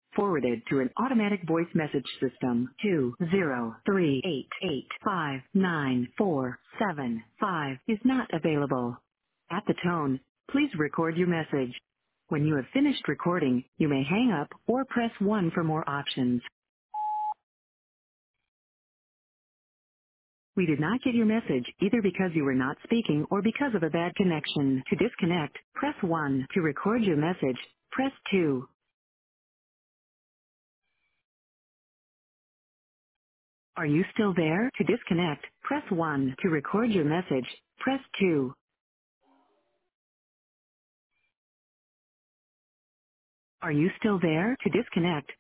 forwarded to an automatic voice message system. 203859475 is not available. At the tone, please record your message. When you have finished recording, you may hang up or press 1 for more options. We did not get your message either because you were not speaking or because of a bad connection. To disconnect, press 1. To record your message, press 2. Are you still there? To disconnect, press 1. To record your message, press 2. Are you still there? To disconnect,